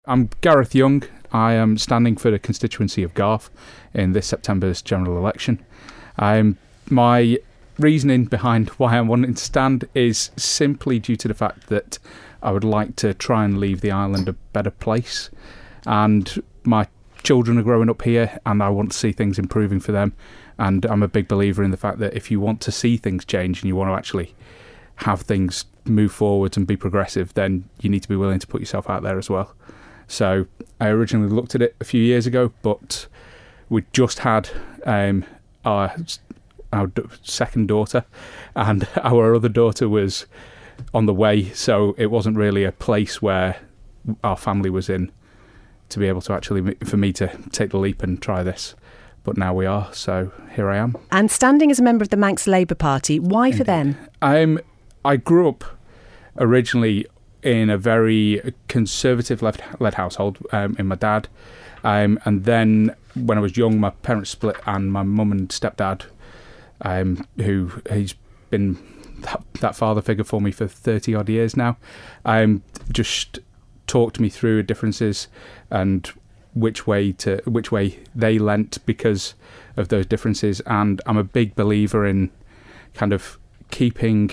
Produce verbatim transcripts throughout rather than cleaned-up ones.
I'm Gareth Young. I am standing for the constituency of Garth in this September's general election. Um, my reasoning behind why I'm wanting to stand is simply due to the fact that I would like to try and leave the island a better place. And my children are growing up here and I want to see things improving for them. And I'm a big believer in the fact that if you want to see things change and you want to actually have things move forwards and be progressive, then you need to be willing to put yourself out there as well. So I originally looked at it a few years ago, but we just had um, our our d- second daughter, and our other daughter was on the way, so it wasn't really a place where our family was in to be able to actually, for me to take the leap and try this. But now we are, so here I am. And standing as a member of the Manx Labour Party, why Indeed. for them? Um, I grew up originally in a very conservative led, led household um, in my dad. Um, and then when I was young, my parents split and my mum and stepdad, um, who he's been that, that father figure for me for thirty odd years now, um, just talked me through differences and which way to which way they leant because of those differences. And I'm a big believer in kind of keeping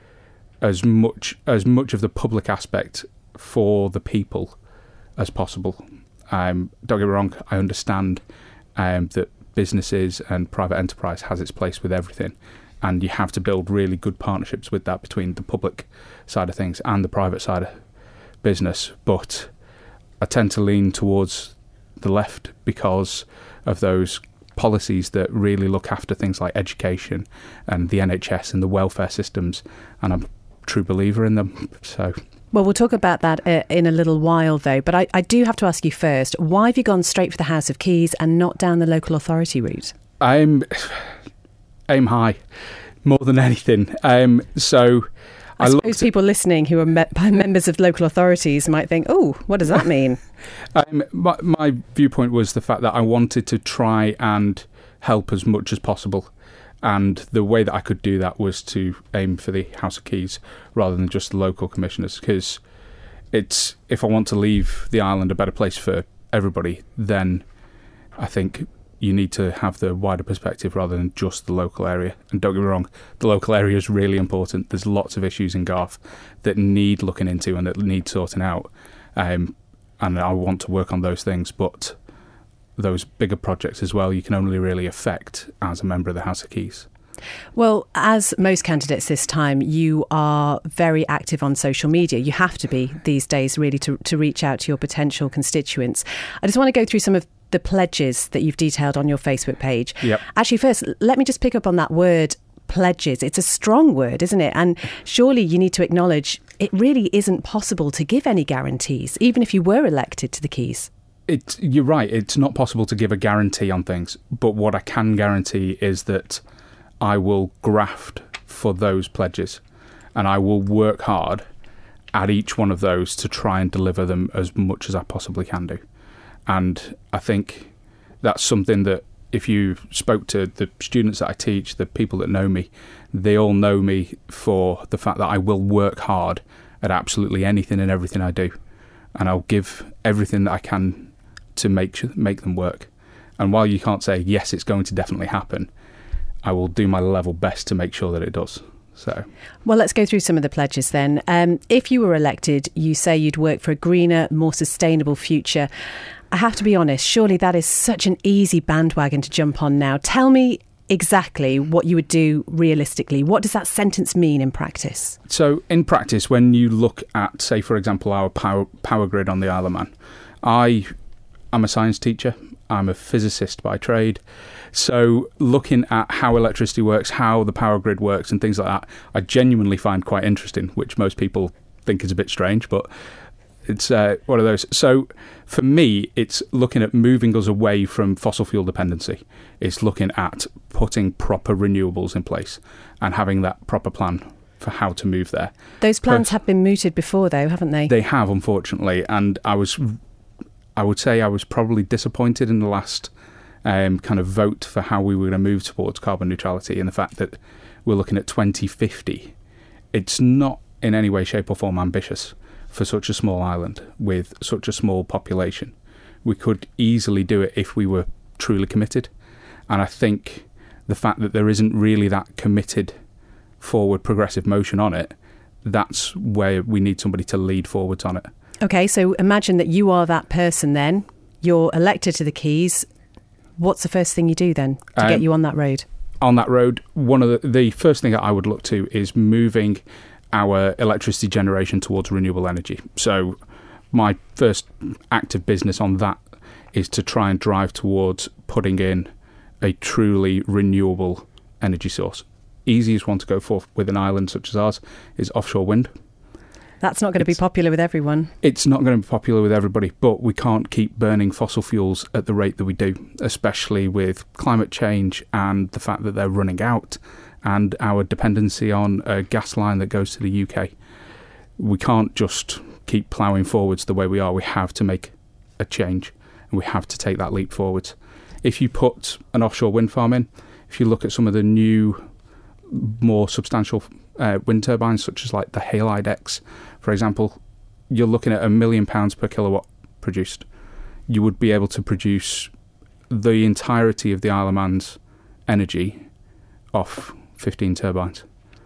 as much as much of the public aspect for the people as possible. Um, don't get me wrong, I understand um, that businesses and private enterprise has its place with everything, and you have to build really good partnerships with that between the public side of things and the private side of business. But I tend to lean towards the left because of those policies that really look after things like education and the N H S and the welfare systems, and I'm a true believer in them. So, well, we'll talk about that uh, in a little while, though. But I, I do have to ask you first, why have you gone straight for the House of Keys and not down the local authority route? I'm aim high more than anything. Um, so I, I suppose people listening who are me- members of local authorities might think, oh, what does that mean? um, my, my viewpoint was the fact that I wanted to try and help as much as possible. And the way that I could do that was to aim for the House of Keys rather than just the local commissioners, because it's if I want to leave the island a better place for everybody, then I think you need to have the wider perspective rather than just the local area. And don't get me wrong, the local area is really important. There's lots of issues in Garth that need looking into and that need sorting out. Um, and I want to work on those things, but those bigger projects as well, you can only really affect as a member of the House of Keys. Well, as most candidates this time, you are very active on social media. You have to be these days, really, to, to reach out to your potential constituents. I just want to go through some of the pledges that you've detailed on your Facebook page. Yep. Actually, first, let me just pick up on that word, pledges. It's a strong word, isn't it? And surely you need to acknowledge it really isn't possible to give any guarantees, even if you were elected to the Keys. It's, you're right, it's not possible to give a guarantee on things, but what I can guarantee is that I will graft for those pledges and I will work hard at each one of those to try and deliver them as much as I possibly can do. And I think that's something that if you spoke to the students that I teach, the people that know me, they all know me for the fact that I will work hard at absolutely anything and everything I do. And I'll give everything that I can to make make them work. And while you can't say, yes, it's going to definitely happen, I will do my level best to make sure that it does. So, well, let's go through some of the pledges then. Um, if you were elected, you say you'd work for a greener, more sustainable future. I have to be honest, surely that is such an easy bandwagon to jump on now. Tell me exactly what you would do realistically. What does that sentence mean in practice? So, in practice, when you look at, say, for example, our power, power grid on the Isle of Man, I... I'm a science teacher, I'm a physicist by trade, so looking at how electricity works, how the power grid works and things like that, I genuinely find quite interesting, which most people think is a bit strange, but it's uh, one of those. So for me, it's looking at moving us away from fossil fuel dependency. It's looking at putting proper renewables in place and having that proper plan for how to move there. Those plans have been mooted before, though, haven't they? They have, unfortunately, and I was... I would say I was probably disappointed in the last um, kind of vote for how we were going to move towards carbon neutrality, and the fact that we're looking at twenty fifty. It's not in any way, shape or form ambitious for such a small island with such a small population. We could easily do it if we were truly committed. And I think the fact that there isn't really that committed forward progressive motion on it, that's where we need somebody to lead forwards on it. Okay, so imagine that you are that person then. You're elected to the Keys. What's the first thing you do then to um, get you on that road? On that road, one of the, the first thing that I would look to is moving our electricity generation towards renewable energy. So my first active business on that is to try and drive towards putting in a truly renewable energy source. Easiest one to go for with an island such as ours is offshore wind. That's not going to be popular with everyone. It's not going to be popular with everybody, but we can't keep burning fossil fuels at the rate that we do, especially with climate change and the fact that they're running out and our dependency on a gas line that goes to the U K. We can't just keep ploughing forwards the way we are. We have to make a change and we have to take that leap forwards. If you put an offshore wind farm in, if you look at some of the new, more substantial uh, wind turbines, such as like the Halide X, for example, you're looking at a million pounds per kilowatt produced. You would be able to produce the entirety of the Isle of Man's energy off fifteen turbines,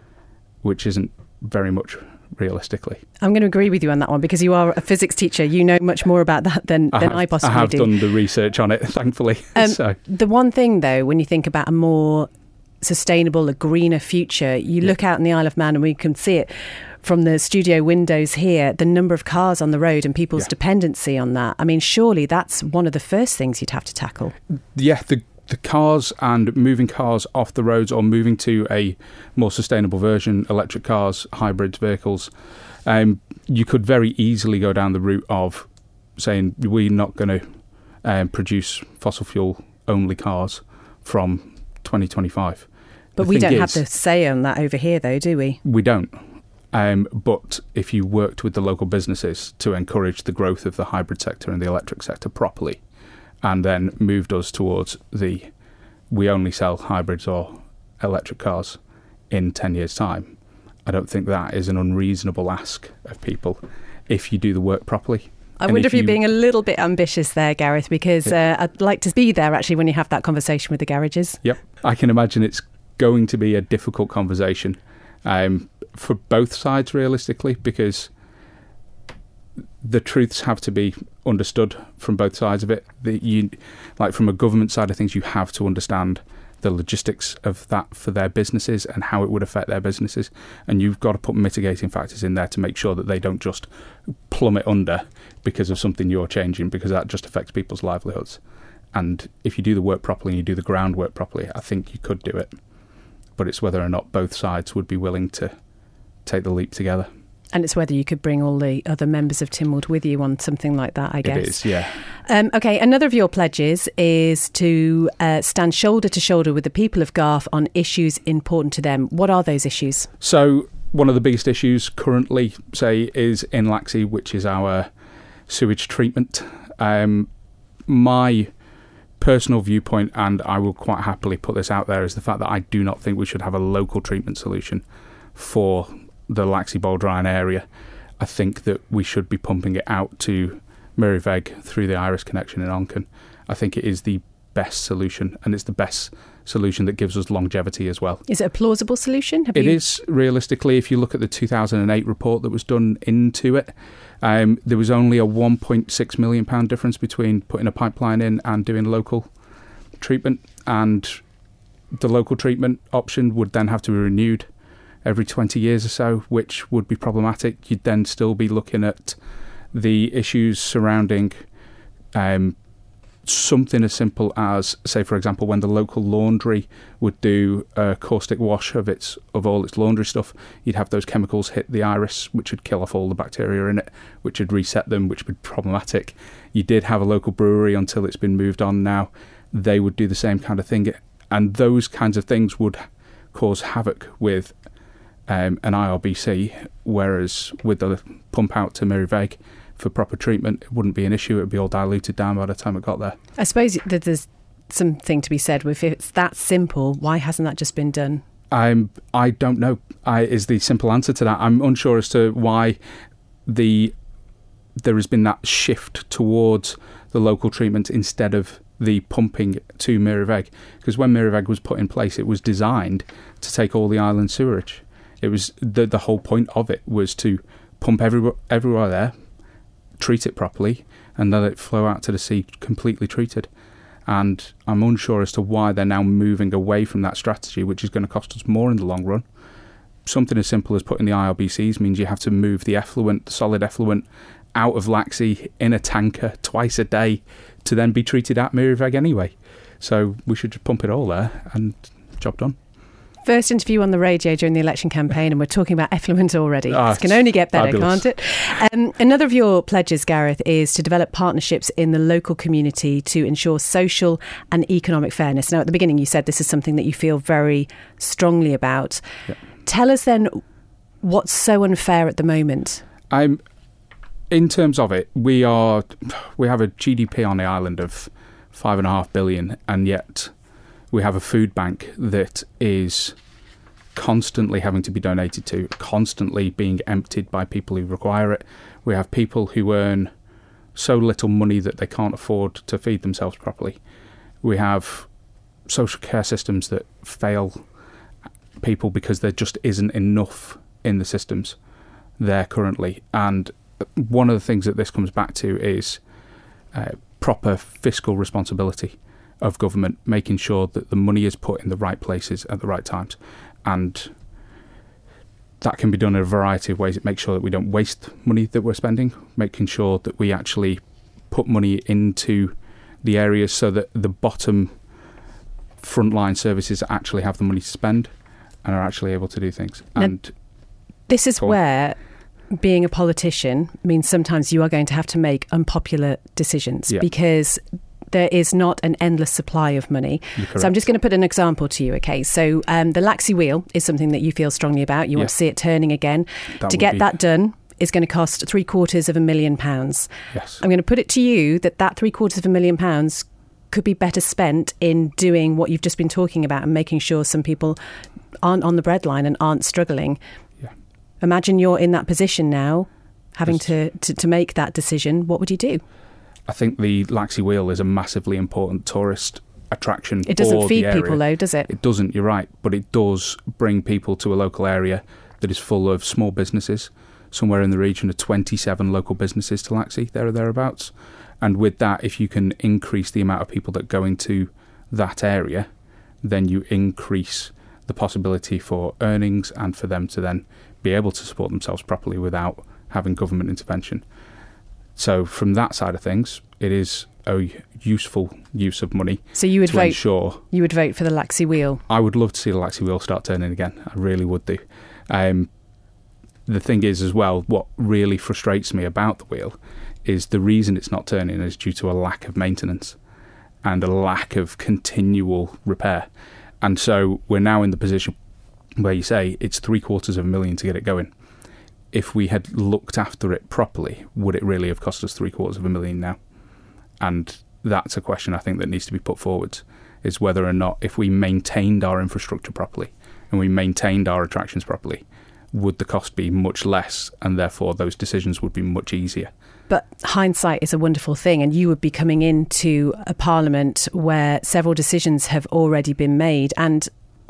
which isn't very much realistically. I'm going to agree with you on that one because you are a physics teacher. You know much more about that than, I than have, I possibly do. I have do. done the research on it, thankfully. Um, so. The one thing, though, when you think about a more sustainable, a greener future, you yeah. look out in the Isle of Man and we can see it from the studio windows here, the number of cars on the road and people's yeah. dependency on that. I mean, surely that's one of the first things you'd have to tackle. Yeah, the the cars and moving cars off the roads or moving to a more sustainable version, electric cars, hybrids, vehicles, um, you could very easily go down the route of saying we're not going to um, produce fossil fuel only cars from twenty twenty-five. But the we don't is, have the say on that over here, though, do we? We don't. Um, but if you worked with the local businesses to encourage the growth of the hybrid sector and the electric sector properly, and then moved us towards the we only sell hybrids or electric cars in ten years' time, I don't think that is an unreasonable ask of people if you do the work properly. I and wonder if, if you're you, being a little bit ambitious there, Gareth, because yeah. uh, I'd like to be there actually when you have that conversation with the garages. Yep, I can imagine it's going to be a difficult conversation um, for both sides realistically, because the truths have to be understood from both sides of it. The, you, like from a government side of things, you have to understand the logistics of that for their businesses and how it would affect their businesses. And you've got to put mitigating factors in there to make sure that they don't just plummet under because of something you're changing, because that just affects people's livelihoods. And if you do the work properly and you do the groundwork properly, I think you could do it. But it's whether or not both sides would be willing to take the leap together. And it's whether you could bring all the other members of Tynwald with you on something like that, I guess. It is, yeah. Um, OK, another of your pledges is to uh, stand shoulder to shoulder with the people of Garth on issues important to them. What are those issues? So one of the biggest issues currently, say, is in Laxey, which is our sewage treatment. Um, my personal viewpoint, and I will quite happily put this out there, is the fact that I do not think we should have a local treatment solution for the Laxey Bowldrine area. I think that we should be pumping it out to Miriveg through the Iris connection in Onken. I think it is the best solution, and it's the best solution that gives us longevity as well. Is it a plausible solution? Have it you... is, realistically. If you look at the two thousand eight report that was done into it, um, there was only a one point six million pounds difference between putting a pipeline in and doing local treatment, and the local treatment option would then have to be renewed every twenty years or so, which would be problematic. You'd then still be looking at the issues surrounding um, something as simple as, say, for example, when the local laundry would do a caustic wash of its of all its laundry stuff, you'd have those chemicals hit the Iris, which would kill off all the bacteria in it, which would reset them, which would be problematic. You did have a local brewery until it's been moved on now. They would do the same kind of thing, and those kinds of things would cause havoc with Um, an I R B C, whereas with the pump out to Miriveg for proper treatment, it wouldn't be an issue. It would be all diluted down by the time it got there. I suppose that there's something to be said with, if it's that simple, why hasn't that just been done? I'm, I don't know, I, is the simple answer to that. I'm unsure as to why the there has been that shift towards the local treatment instead of the pumping to Mirriveg. Because when Mirriveg was put in place, it was designed to take all the island sewerage. It was the the whole point of it was to pump everywhere, everywhere there, treat it properly, and let it flow out to the sea completely treated. And I'm unsure as to why they're now moving away from that strategy, which is going to cost us more in the long run. Something as simple as putting the I R B Cs means you have to move the effluent, the solid effluent, out of Laxey in a tanker twice a day to then be treated at Mirriveg anyway. So we should just pump it all there and job done. First interview on the radio during the election campaign, and we're talking about effluent already. Oh, this can only get better, fabulous. Can't it? Um, another of your pledges, Gareth, is to develop partnerships in the local community to ensure social and economic fairness. Now, at the beginning, you said this is something that you feel very strongly about. Yeah. Tell us then what's so unfair at the moment. I'm, in terms of it, we are we have a G D P on the island of five and a half billion, and yet we have a food bank that is constantly having to be donated to, constantly being emptied by people who require it. We have people who earn so little money that they can't afford to feed themselves properly. We have social care systems that fail people because there just isn't enough in the systems there currently. And one of the things that this comes back to is uh, proper fiscal responsibility of government, making sure that the money is put in the right places at the right times. And that can be done in a variety of ways. It makes sure that we don't waste money that we're spending, making sure that we actually put money into the areas so that the bottom frontline services actually have the money to spend and are actually able to do things. Now, and this is cool. where being a politician means sometimes you are going to have to make unpopular decisions, Yeah. because there is not an endless supply of money. So I'm just going to put an example to you, okay? So um, the Laxey Wheel is something that you feel strongly about. You Yeah. want to see it turning again. That to would get be- that done is going to cost three quarters of a million pounds. Yes. I'm going to put it to you that that three quarters of a million pounds could be better spent in doing what you've just been talking about and making sure some people aren't on the breadline and aren't struggling. Yeah. Imagine you're in that position now, having Yes. to, to, to make that decision. What would you do? I think the Laxey Wheel is a massively important tourist attraction. It doesn't for feed the area. people though, does it? It doesn't, you're right, but it does bring people to a local area that is full of small businesses, somewhere in the region of twenty-seven local businesses to Laxey, there or thereabouts. And with that, if you can increase the amount of people that go into that area, then you increase the possibility for earnings and for them to then be able to support themselves properly without having government intervention. So from that side of things, it is a useful use of money. So you would to vote. ensure. You would vote for the Laxey Wheel. I would love to see the Laxey Wheel start turning again. I really would do. Um, the thing is, as well, what really frustrates me about the wheel is the reason it's not turning is due to a lack of maintenance and a lack of continual repair. And so we're now in the position where you say it's three quarters of a million to get it going. If we had looked after it properly, would it really have cost us three quarters of a million now? And that's a question I think that needs to be put forward, is whether or not, if we maintained our infrastructure properly and we maintained our attractions properly, would the cost be much less, and therefore those decisions would be much easier. But hindsight is a wonderful thing, and you would be coming into a parliament where several decisions have already been made, and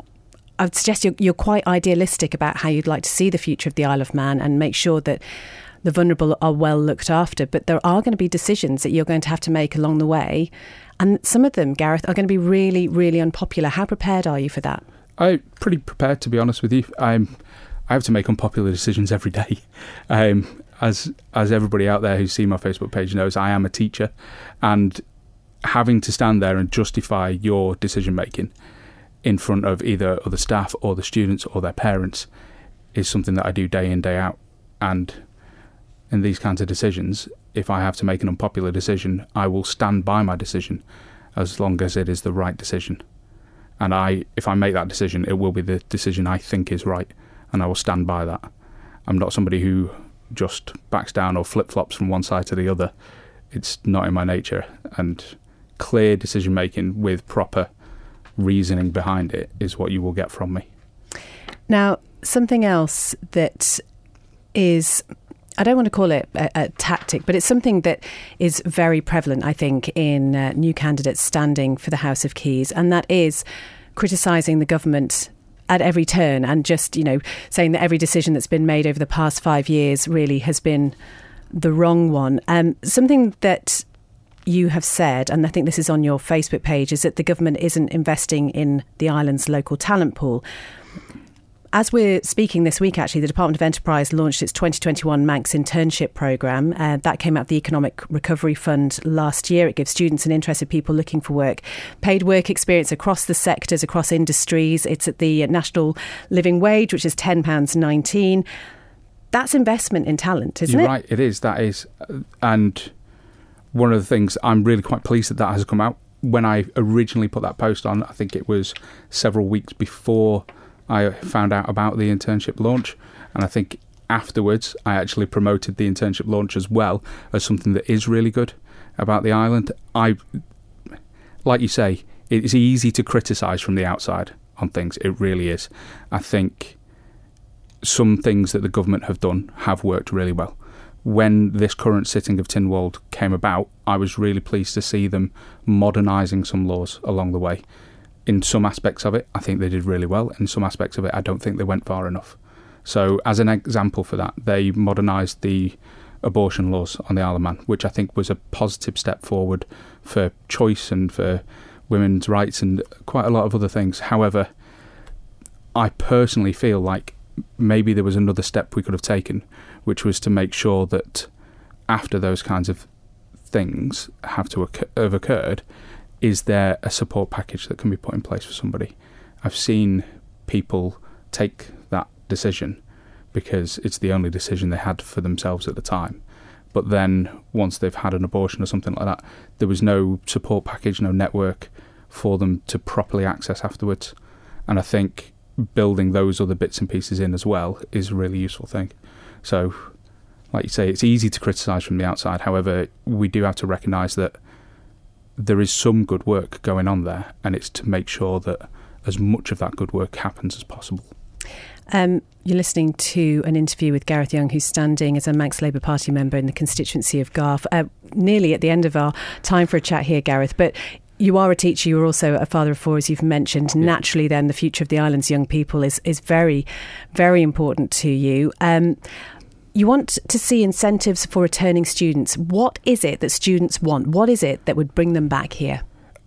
I would suggest you're, you're quite idealistic about how you'd like to see the future of the Isle of Man and make sure that the vulnerable are well looked after. But there are going to be decisions that you're going to have to make along the way, and some of them, Gareth, are going to be really, really unpopular. How prepared are you for that? I'm pretty prepared, to be honest with you. I'm, I have to make unpopular decisions every day. Um, as as everybody out there who's seen my Facebook page knows, I am a teacher, and having to stand there and justify your decision making in front of either other staff or the students or their parents is something that I do day in, day out. And in these kinds of decisions, if I have to make an unpopular decision, I will stand by my decision as long as it is the right decision. And I, if I make that decision, it will be the decision I think is right, and I will stand by that. I'm not somebody who just backs down or flip-flops from one side to the other. It's not in my nature. And clear decision making with proper reasoning behind it is what you will get from me. Now, something else that is I don't want to call it a, a tactic, but it's something that is very prevalent, I think, in uh, new candidates standing for the House of Keys, and that is criticising the government at every turn and just, you know, saying that every decision that's been made over the past five years really has been the wrong one. Um, something that you have said, and I think this is on your Facebook page, is that the government isn't investing in the island's local talent pool. As we're speaking this week, actually, the Department of Enterprise launched its twenty twenty-one Manx internship programme. Uh, that came out of the Economic Recovery Fund last year. It gives students and interested people looking for work paid work experience across the sectors, across industries. It's at the National Living Wage, which is ten pounds nineteen. That's investment in talent, isn't You're it? You're right, it is. That is. And one of the things, I'm really quite pleased that that has come out. When I originally put that post on, I think it was several weeks before I found out about the internship launch, and I think afterwards I actually promoted the internship launch as well as something that is really good about the island. I, like you say, it's easy to criticise from the outside on things. It really is. I think some things that the government have done have worked really well. When this current sitting of Tynwald came about, I was really pleased to see them modernising some laws along the way. In some aspects of it, I think they did really well. In some aspects of it, I don't think they went far enough. So as an example for that, they modernised the abortion laws on the Isle of Man, which I think was a positive step forward for choice and for women's rights and quite a lot of other things. However, I personally feel like maybe there was another step we could have taken, which was to make sure that after those kinds of things have to occur, have occurred, is there a support package that can be put in place for somebody? I've seen people take that decision because it's the only decision they had for themselves at the time. But then once they've had an abortion or something like that, there was no support package, no network for them to properly access afterwards. And I think building those other bits and pieces in as well is a really useful thing. So, like you say, it's easy to criticise from the outside. However, we do have to recognise that there is some good work going on there, and it's to make sure that as much of that good work happens as possible. Um, you're listening to an interview with Gareth Young, who's standing as a Manx Labour Party member in the constituency of Garth. Uh, nearly at the end of our time for a chat here, Gareth, but you are a teacher, you're also a father of four, as you've mentioned. Yeah. Naturally, then, the future of the island's young people is, is very, very important to you. Um, You want to see incentives for returning students. What is it that students want? What is it that would bring them back here?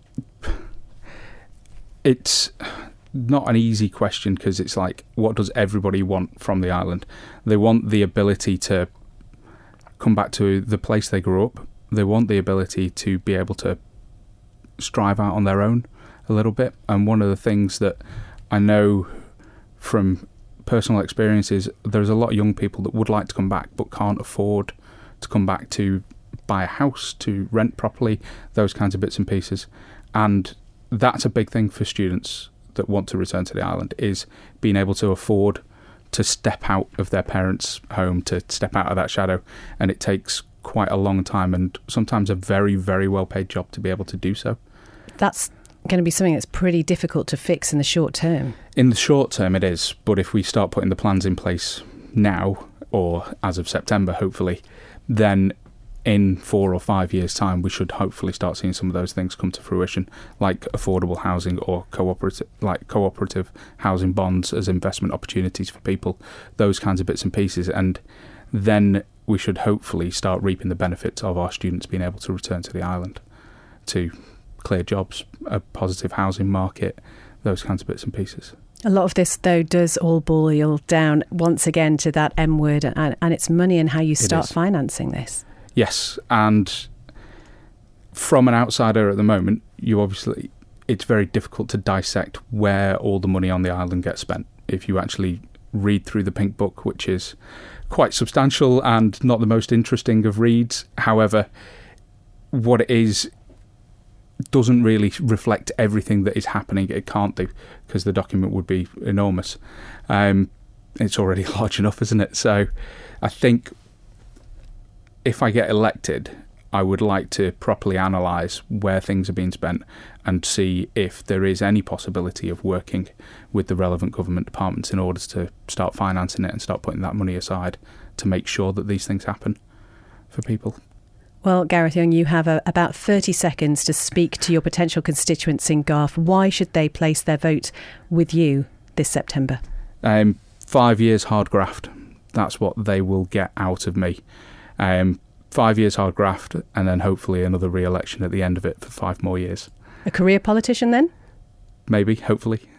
It's not an easy question because it's like, what does everybody want from the island? They want the ability to come back to the place they grew up. They want the ability to be able to strive out on their own a little bit. And one of the things that I know from personal experiences, there's a lot of young people that would like to come back but can't afford to come back to buy a house, to rent properly, those kinds of bits and pieces. And that's a big thing for students that want to return to the island, is being able to afford to step out of their parents' home, to step out of that shadow. And it takes quite a long time and sometimes a very, very well paid job to be able to do so. That's going to be something that's pretty difficult to fix in the short term. In the short term it is, but if we start putting the plans in place now, or as of September hopefully, then in four or five years' time we should hopefully start seeing some of those things come to fruition, like affordable housing or cooperative, like cooperative housing bonds as investment opportunities for people, those kinds of bits and pieces. And then we should hopefully start reaping the benefits of our students being able to return to the island, to clear jobs, a positive housing market, those kinds of bits and pieces. A lot of this, though, does all boil down once again to that M word, and, and it's money and how you start financing this. Yes, and from an outsider at the moment, you obviously, it's very difficult to dissect where all the money on the island gets spent. If you actually read through the Pink Book, which is quite substantial and not the most interesting of reads, however, what it is doesn't really reflect everything that is happening. It can't do, because the document would be enormous. Um, it's already large enough, isn't it? So I think if I get elected, I would like to properly analyse where things are being spent and see if there is any possibility of working with the relevant government departments in order to start financing it and start putting that money aside to make sure that these things happen for people. Well, Gareth Young, you have a, about thirty seconds to speak to your potential constituents in Garth. Why should they place their vote with you this September? Um, five years hard graft. That's what they will get out of me. Um, five years hard graft, and then hopefully another re-election at the end of it for five more years. A career politician then? Maybe, hopefully.